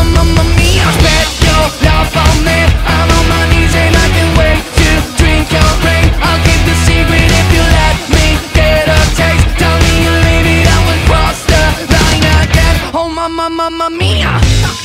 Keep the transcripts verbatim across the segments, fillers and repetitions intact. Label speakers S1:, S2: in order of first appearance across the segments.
S1: mamma mia. Spread your love on me. I'm on my knees and I can't wait to drink your rain. I'll keep the secret if you let me get a taste. Tell me you leave it, I will cross the line again. Oh mamma, mamma mia.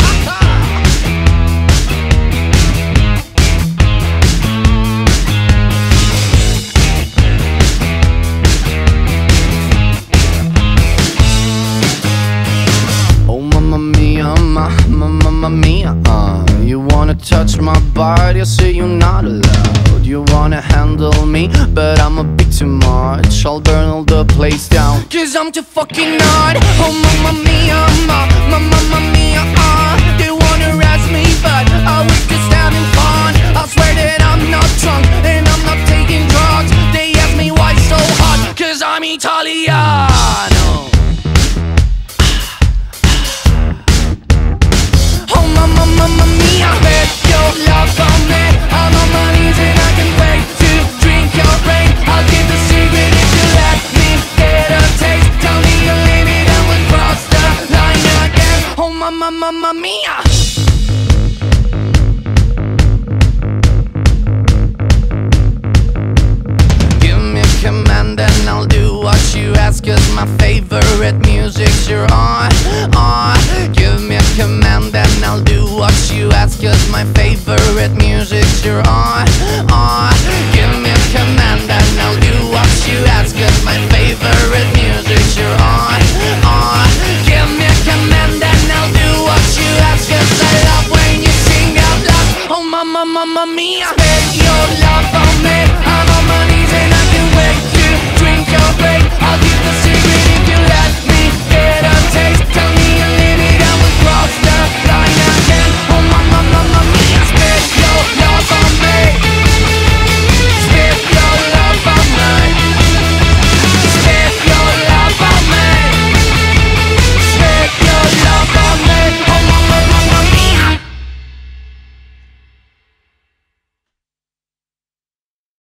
S1: Mamma mia, uh, you wanna touch my body, I say you're not allowed. You wanna handle me, but I'm a bit too much. I'll burn all the place down, cause I'm too fucking hot. Oh mamma mia, ma, ma, mamma mia, uh they wanna arrest me, but I was just having fun. I swear that I'm not drunk, and I'm not taking drugs. They ask me why so hot, cause I'm Italiano. Mamma mia, bet your love on me. I'm on my knees and I can't wait to drink your rain. I'll keep the secret if you let me get a taste. Tell me you leave it and we'll cross the line again. Oh mamma, mamma mia. Give me a command and I'll do what you ask, cause my favorite music's you're on.